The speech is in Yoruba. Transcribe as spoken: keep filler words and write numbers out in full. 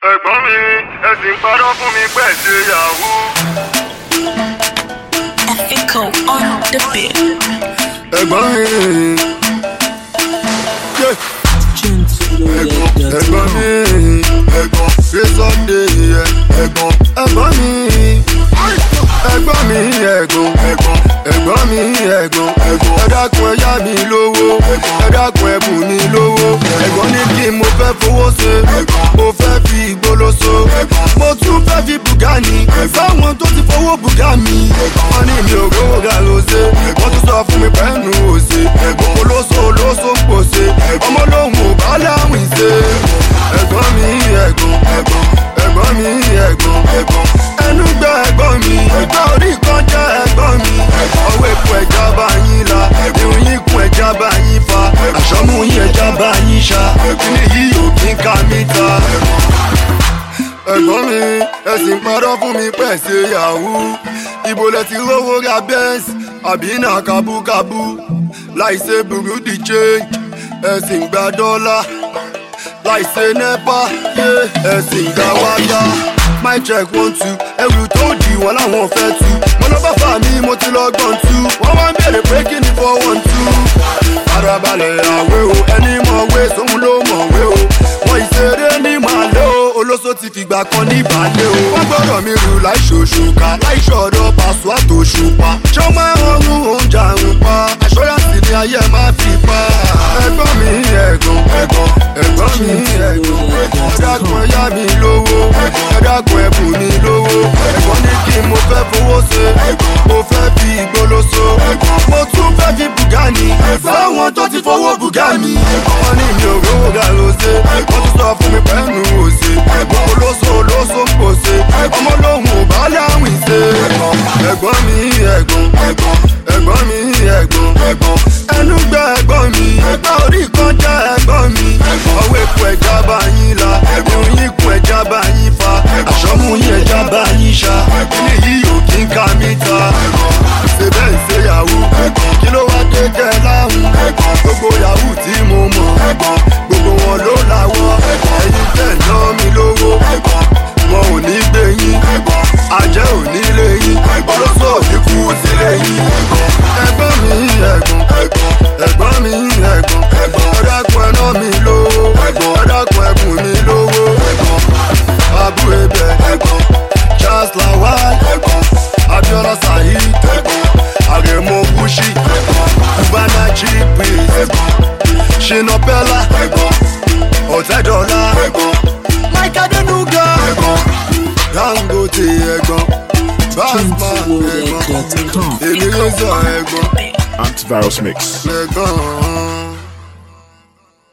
ẹ̀gbọ́n mi ẹ sì ń parọ́ fún mi pẹ̀ ṣe yahoo. Echo on the beat. ẹ̀gbọ́n mi ẹ̀gbọ́n mi ẹ̀gbọ́n ṣe sọ́dẹ̀ yẹ ẹ̀gbọ́n ẹ̀gbọ́n mi ẹ̀gbọ́n mi ẹ̀gbọ́n ẹ̀gbọ́n ẹ̀gbọ́n mi ẹ̀gbọ́n ẹ̀gbọ́n ẹ dákun ẹ yá mi lówó ẹ dákun ẹ bùn mi lówó ẹ̀gbọ́n ní kí mo fẹ́ fowó ṣe mo fẹ́ fi ìgbóló so mo tún fẹ́ fi bùgá ni fáwọn tó ti fowó bùgá mi wọ́n ní mi ò rówó ga lóṣè wọ́n tún sọ fún mi pẹ́ẹ́nù òṣè ẹ̀gbọ́n olóṣò olóṣò pòṣè ọmọ lóhùn ò bá láwìn ṣe ẹ̀gbọ́n mi ẹ̀gbọ́n ẹ̀gbọ́n ẹ̀gbọ́n mi ẹ̀gbọ́n ẹ̀gbọ́n ẹnu gbẹ ẹ̀gbọ́n mi ẹ̀gbọ́n orí kan jẹ́ ẹ̀gbọ́n mi ọwọ́ epo ẹja bá yín la irun yín kun ẹja bá yín fa àṣọmú yín ẹja bá yín ṣá kíni yìí ò kí ń ká mi ta. ẹ̀gbọ́n mi ẹ sì ń parọ́ fún mi pẹ̀ ṣe yahoo ibo lẹ ti rówó ra benz àbí náà kábúkábú láì ṣe burú di change ẹ sì ń gba dọ́là láì ṣe nepa ẹ sì ń gba wáyà. My check one two ẹrù tó dì wọ́n láwọn fẹ́ tu mo lọ bá fà mí mo ti lọ gbọ̀n tu wọ́n wá ń bèrè pé kí ni four one two. Farabalẹ̀ àwẹ̀ o ẹni mọ̀wé sóhun ló mọ̀wé o wọ́n ìṣeré ní màlẹ́ o olóṣó ti fìgbà kan ní ìbàlẹ̀ o. wọ́n gbọ́dọ̀ mi rù láìṣòṣùkà láìṣọ̀dọ̀ pàṣọ àtòṣùpá ṣé ó máa ń rọrùn oúnjẹ àrùn pa àṣọyàsí ni ayé máa fi pa. ẹ̀gbọ́n mi ẹ̀gbọ́n ẹ̀gbọ́n ẹ̀gbọ́n mi ẹ̀gbọ́n ẹ dákun ẹ yá mi lówó ẹ dákun ẹ bùn mi lówó ẹ̀gbọ́n ní kí mo fẹ́ fowó ṣe mo fẹ́ fi ìgbóló so mo tún fẹ́ fi bùgá ni fáwọn tó ti fowó bùgá mi wọ́n ní mi ò rówó ga lóṣè wọ́n tún sọ fún mi pẹ́ẹ́nù òṣè ẹ̀gbọ́n olóṣò olóṣò pòṣè ọmọ lóhùn ò bá láwìn ṣe ẹ̀gbọ́n mi ẹ̀gbọ́n ẹ̀gbọ́n ẹ̀gbọ́n mi ẹ̀gbọ́n ẹ̀gbọ́n ẹnu gbẹ ẹ̀gbọ́n mi ẹ̀gbọ́n orí kan jẹ́ ẹ̀gbọ́n mi ọwọ́ epo ẹja bá yín la irun yín kun ẹja bá yín fa àṣọmú yín ẹja bá yín ṣá kíni yìí ò kí ń ká mi ta. ṣe bẹ́ẹ̀ ṣe yahoo kí ló wá dé kẹ́ láhùn gbogbo yahoo tí mo mọ̀ gbogbo wọn ló láwọ́ ẹ̀yin tẹ̀ ná mi lówó wọn ò ní gbé yín àjẹ́ ò ní lé yín olóṣò ò ní kú sílé yín. ẹ̀gbọ́n mi ẹ̀gbọ́n ẹ̀gbọ́n mi ẹ̀gbọ́n ẹ dákun ẹ ná mi lówó ẹ dákun ẹ bùn mi lówó abu ebe Charles Lawal Abiola Saheed Aremo Bushi Cubana G Breeze Shina Bella Otedola Mike Adenuga Dangote ẹ̀gbọ́n Basman ẹ̀gbọ́n Eliezer ẹ̀gbọ́n Antivirus Mix. ẹ̀gbọ́n.